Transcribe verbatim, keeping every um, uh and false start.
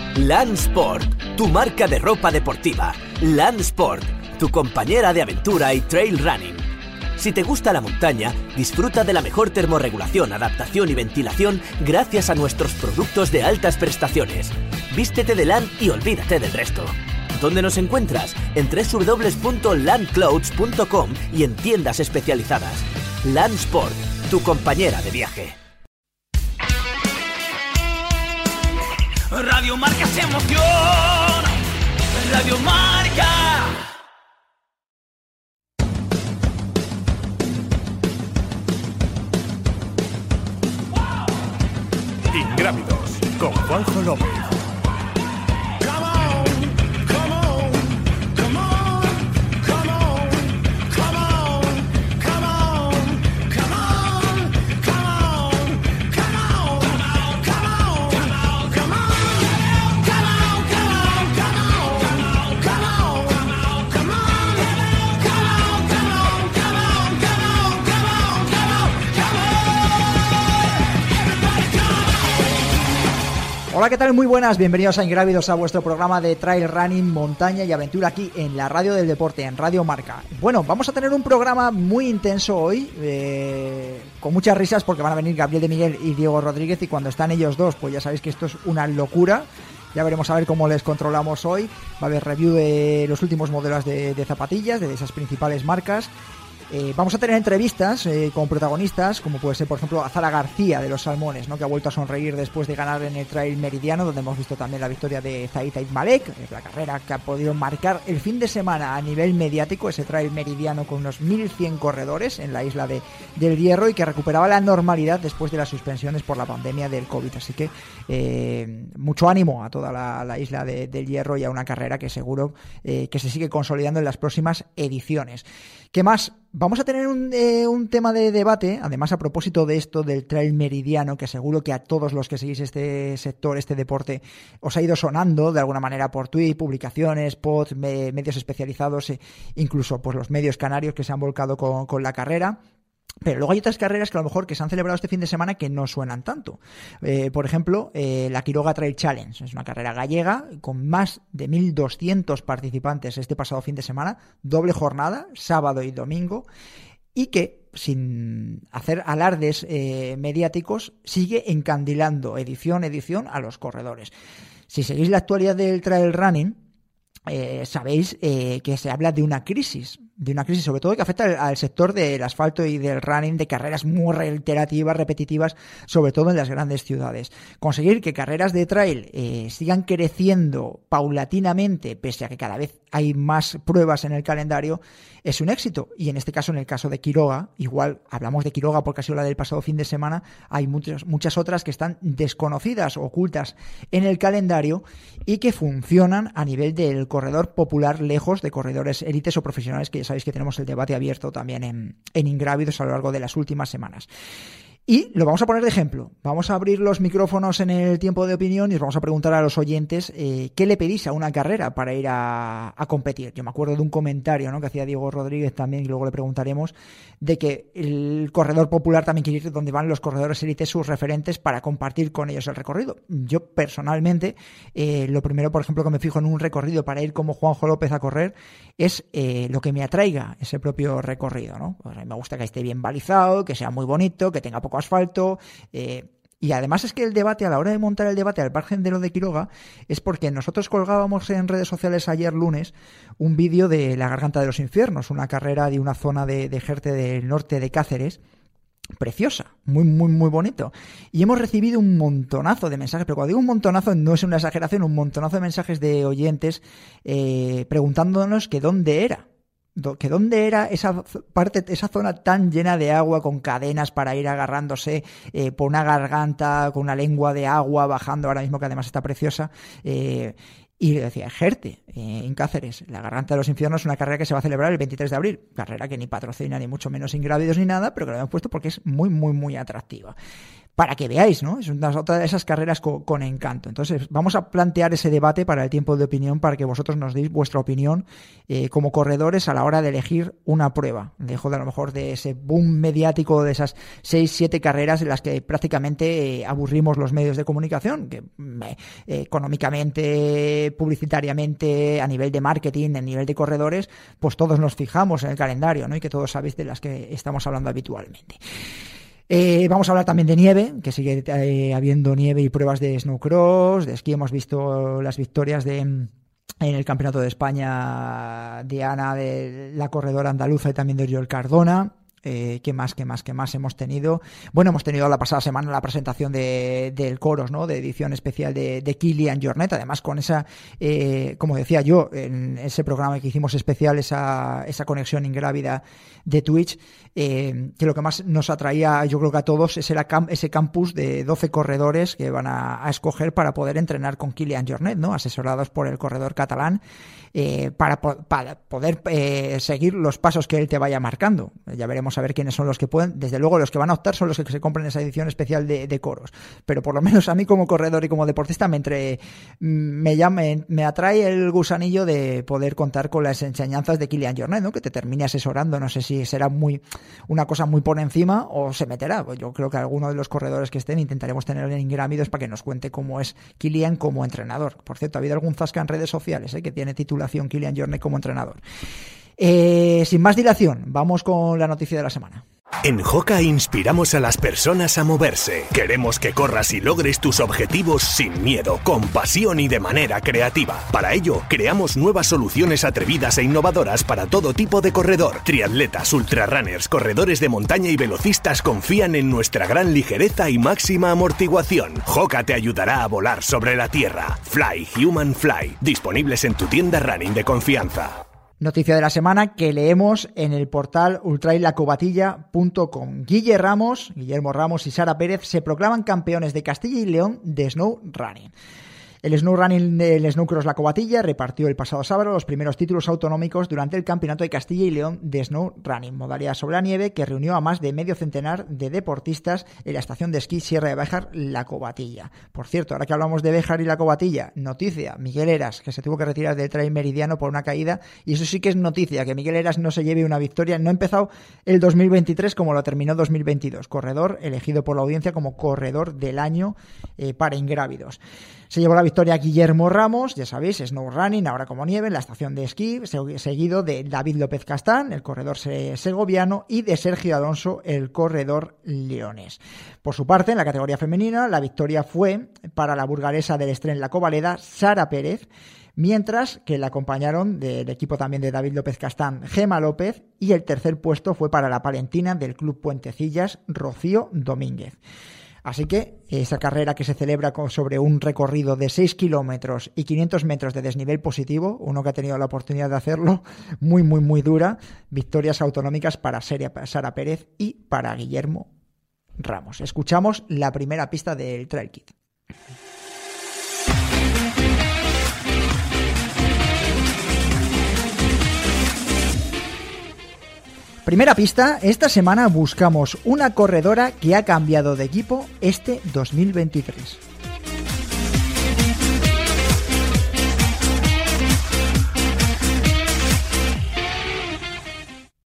Land Sport, tu marca de ropa deportiva. Land Sport, tu compañera de aventura y trail running. Si te gusta la montaña, disfruta de la mejor termorregulación, adaptación y ventilación gracias a nuestros productos de altas prestaciones. Vístete de Land y olvídate del resto. ¿Dónde nos encuentras? En doble u doble u doble u punto land clothes punto com y en tiendas especializadas. Land Sport, tu compañera de viaje. Radio Marca se emoción. Radio Marca. Ingrávidos con Juanjo López. Hola, ¿qué tal? Muy buenas, bienvenidos a Ingrávidos, a vuestro programa de trail running, montaña y aventura aquí en la radio del deporte, en Radio Marca. Bueno, vamos a tener un programa muy intenso hoy, eh, con muchas risas porque van a venir Gabriel de Miguel y Diego Rodríguez, y cuando están ellos dos, pues ya sabéis que esto es una locura. Ya veremos a ver cómo les controlamos hoy. Va a haber review de los últimos modelos de, de zapatillas, de esas principales marcas. Eh, vamos a tener entrevistas eh, con protagonistas, como puede ser, por ejemplo, Azara García de los Salmones, ¿no?, que ha vuelto a sonreír después de ganar en el Trail Meridiano, donde hemos visto también la victoria de Zaid Zaid Malek, es la carrera que ha podido marcar el fin de semana a nivel mediático, ese Trail Meridiano con unos mil cien corredores en la isla de, del Hierro, y que recuperaba la normalidad después de las suspensiones por la pandemia del COVID. Así que eh, mucho ánimo a toda la, la isla de, del Hierro y a una carrera que seguro eh, que se sigue consolidando en las próximas ediciones. ¿Qué más? Vamos a tener un, eh, un tema de debate, además a propósito de esto del Trail Meridiano, que seguro que a todos los que seguís este sector, este deporte, os ha ido sonando de alguna manera por tweet, publicaciones, pods, me, medios especializados, eh, incluso pues los medios canarios que se han volcado con, con la carrera. Pero luego hay otras carreras que a lo mejor que se han celebrado este fin de semana que no suenan tanto. Eh, por ejemplo, eh, la Quiroga Trail Challenge. Es una carrera gallega con más de mil doscientos participantes este pasado fin de semana. Doble jornada, sábado y domingo. Y que, sin hacer alardes eh, mediáticos, sigue encandilando edición a edición a los corredores. Si seguís la actualidad del trail running, eh, sabéis eh, que se habla de una crisis. de una crisis sobre todo que afecta al, al sector del asfalto y del running, de carreras muy reiterativas, repetitivas, sobre todo en las grandes ciudades. Conseguir que carreras de trail eh, sigan creciendo paulatinamente, pese a que cada vez hay más pruebas en el calendario, es un éxito. Y en este caso, en el caso de Quiroga, igual hablamos de Quiroga porque ha sido la del pasado fin de semana, hay muchas, muchas otras que están desconocidas, ocultas en el calendario y que funcionan a nivel del corredor popular, lejos de corredores élites o profesionales, que ya sabéis que tenemos el debate abierto también en, en Ingrávidos a lo largo de las últimas semanas. Y lo vamos a poner de ejemplo. Vamos a abrir los micrófonos en el tiempo de opinión y os vamos a preguntar a los oyentes eh, qué le pedís a una carrera para ir a, a competir. Yo me acuerdo de un comentario, ¿no?, que hacía Diego Rodríguez también, y luego le preguntaremos, de que el corredor popular también quiere ir donde van los corredores élites, sus referentes, para compartir con ellos el recorrido. Yo personalmente, eh, lo primero, por ejemplo, que me fijo en un recorrido para ir como Juanjo López a correr es eh, lo que me atraiga ese propio recorrido, ¿no? Pues a mí me gusta que esté bien balizado, que sea muy bonito, que tenga poco asfalto, eh, y además es que el debate, a la hora de montar el debate al margen de lo de Quiroga, es porque nosotros colgábamos en redes sociales ayer lunes un vídeo de la Garganta de los Infiernos, una carrera de una zona de, de Jerte del norte de Cáceres, preciosa, muy, muy, muy bonito. Y hemos recibido un montonazo de mensajes, pero cuando digo un montonazo no es una exageración, un montonazo de mensajes de oyentes eh, preguntándonos que dónde era. que dónde era esa parte, esa zona tan llena de agua, con cadenas para ir agarrándose eh, por una garganta, con una lengua de agua bajando ahora mismo, que además está preciosa, eh, y le decía, Jerte, eh, en Cáceres, la Garganta de los Infiernos, es una carrera que se va a celebrar el veintitrés de abril, carrera que ni patrocina ni mucho menos Ingrávidos ni nada, pero que lo hemos puesto porque es muy, muy, muy atractiva. para que veáis, ¿no? Es una otra de esas carreras con, con encanto. Entonces, vamos a plantear ese debate para el tiempo de opinión, para que vosotros nos deis vuestra opinión eh, como corredores a la hora de elegir una prueba. Dejo de a lo mejor de ese boom mediático de esas seis, siete carreras en las que prácticamente eh, aburrimos los medios de comunicación, que eh, económicamente, publicitariamente, a nivel de marketing, a nivel de corredores, pues todos nos fijamos en el calendario, ¿no? Y que todos sabéis de las que estamos hablando habitualmente. Eh, vamos a hablar también de nieve, que sigue eh, habiendo nieve y pruebas de snowcross, de esquí. Hemos visto las victorias de en el Campeonato de España de Ana, de la corredora andaluza, y también de Oriol Cardona. Eh, ¿Qué más, qué más, qué más hemos tenido? Bueno, hemos tenido la pasada semana la presentación de, del Coros, ¿no? De edición especial de, de Kilian Jornet, además con esa, eh, como decía yo, en ese programa que hicimos especial, esa, esa conexión ingrávida de Twitch, eh, que lo que más nos atraía, yo creo que a todos, es era camp, ese campus de doce corredores que van a, a escoger para poder entrenar con Kilian Jornet, ¿no? Asesorados por el corredor catalán, eh, para, para poder eh, seguir los pasos que él te vaya marcando. Ya veremos a ver quiénes son los que pueden. Desde luego los que van a optar son los que se compren esa edición especial de, de Coros, pero por lo menos a mí como corredor y como deportista me entre me llama, me atrae el gusanillo de poder contar con las enseñanzas de Kilian Jornet, ¿no? Que te termine asesorando. No sé si será muy una cosa muy por encima o se meterá. Pues yo creo que alguno de los corredores que estén intentaremos tener en Ingrávidos para que nos cuente cómo es Kilian como entrenador. Por cierto, ha habido algún zasca en redes sociales, ¿eh? Que tiene titulación Kilian Jornet como entrenador. Eh, sin más dilación, vamos con la noticia de la semana. En Hoka inspiramos a las personas a moverse. Queremos que corras y logres tus objetivos sin miedo, con pasión y de manera creativa. Para ello, creamos nuevas soluciones atrevidas e innovadoras para todo tipo de corredor. Triatletas, ultrarrunners, corredores de montaña y velocistas confían en nuestra gran ligereza y máxima amortiguación. Hoka te ayudará a volar sobre la tierra. Fly Human Fly, disponibles en tu tienda running de confianza. Noticia de la semana que leemos en el portal ultrailacobatilla punto com. Guille Ramos, Guillermo Ramos y Sara Pérez se proclaman campeones de Castilla y León de Snow Running. El Snow Running del Snowcross La Covatilla repartió el pasado sábado los primeros títulos autonómicos durante el Campeonato de Castilla y León de Snow Running, modalidad sobre la nieve que reunió a más de medio centenar de deportistas en la estación de esquí Sierra de Béjar La Covatilla. Por cierto, ahora que hablamos de Béjar y La Covatilla, noticia, Miguel Eras, que se tuvo que retirar del Trail Meridiano por una caída, y eso sí que es noticia, que Miguel Eras no se lleve una victoria. No ha empezado el dos mil veintitrés como lo terminó dos mil veintidós. Corredor elegido por la audiencia como corredor del año eh, para Ingrávidos. Se llevó la victoria Guillermo Ramos, ya sabéis, Snow Running, ahora como nieve, en la estación de esquí, seguido de David López Castán, el corredor segoviano, y de Sergio Alonso, el corredor leonés. Por su parte, en la categoría femenina, la victoria fue para la burgalesa del Estrén La Covaleda, Sara Pérez, mientras que la acompañaron del equipo también de David López Castán, Gema López, y el tercer puesto fue para la palentina del Club Puentecillas, Rocío Domínguez. Así que esa carrera que se celebra sobre un recorrido de seis kilómetros y quinientos metros de desnivel positivo, uno que ha tenido la oportunidad de hacerlo, muy, muy, muy dura, victorias autonómicas para Sara Pérez y para Guillermo Ramos. Escuchamos la primera pista del Trail Kit. Primera pista, esta semana buscamos una corredora que ha cambiado de equipo este dos mil veintitrés.